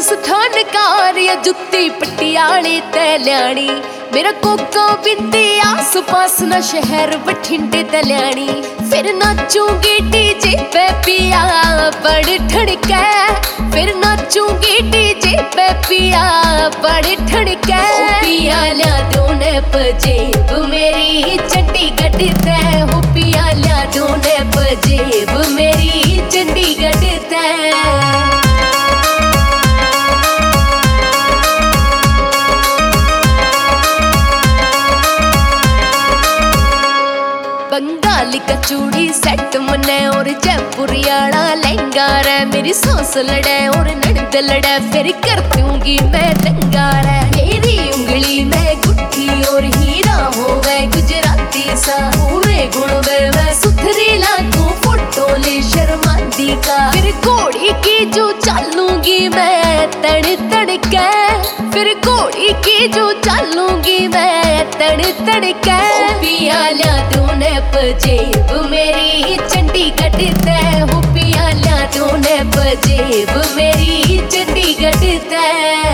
स्थान कार या जुत्ती पटियाले ते ल्याणी मेरा कोका बिंदी आस पास ना शहर बठिंडे ते ल्याणी फिर नाचूंगी डीजे पे पिया बड़ ठड़के फिर नाचूंगी डीजे पे पिया बड़ ठड़के पिया ल्या दोने पजेब मेरी चंडीगढ़ ते हो पिया ल्या दोने पजेब मेरी चंडीगढ़ ते बंगाली का चूड़ी सेट मने और जयपुरियाड़ा लहंगा रे मेरी सांस लड़े और नड़द लड़े फिर कर दूंगी मैं दंगा रे मेरी उंगली में गुट्ठी और हीरा हो गए गुजराती सा पूरे गुण वे मैं सुथरी लाखों फोटो ले शर्मांदी का फिर घोड़ी की जो चालूंगी मैं तड़ तड़ के फिर घोड़ी की जो चालूंगी मैं तड़ तड़ के पिया ल्या दोने पजेब मेरी चंडीगढ़ ते हो पिया ल्या दोने पजेब मेरी चंडीगढ़ ते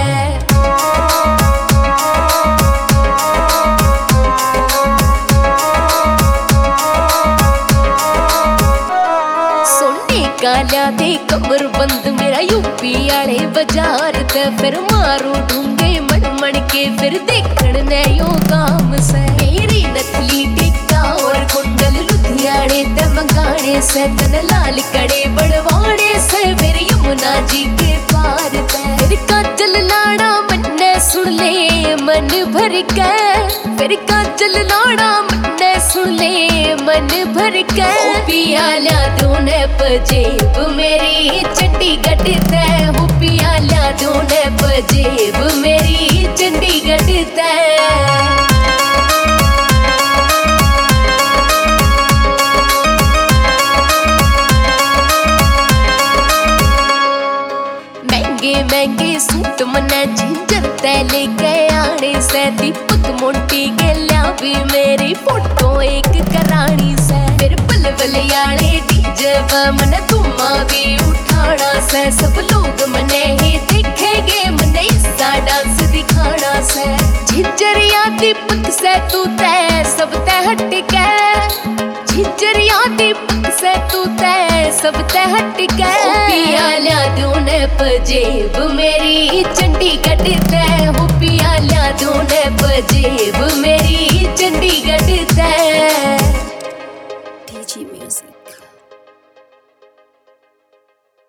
कालिया दे कमर बंद मेरा यूपी आले बाजार ते फिर मारू ढूंगे मण मण के फिर देखण ने यो काम से मेरी नकली टिक्का और कुंडल लुधियाने ते मंगाने से तन लाल कड़े बड़वाने से फिर यमुना जी के पार ते फिर काजल लाड़ा मन्ने सुन ले मन भर के फिर काजल लाड़ा मन्ने सुन ले मन भर के पिया ल्या दोने पजेब मेरी चंडीगढ़ ते हो पिया ल्या दोने पजेब मेरी चंडीगढ़ ते महंगे सूट मने झिंझर ते लेके आने से दीपक मोंटी के लिया भी मेरी फोटो एक करानी से फिर पलवलियाने डीजे मन धुमा भी उठाना से सब लोग मने ही देखेंगे मने इसा डांस दिखाना से झिंझरिया दीपक से तू ते सब ते हट के झिंझरिया दीपक से तू ते सब ते हट के पिया ल्या दोने पजेब मेरी चंडीगढ़ ते हो पिया ल्या दोने पजेब मेरी चंडीगढ़ ते। DG Music।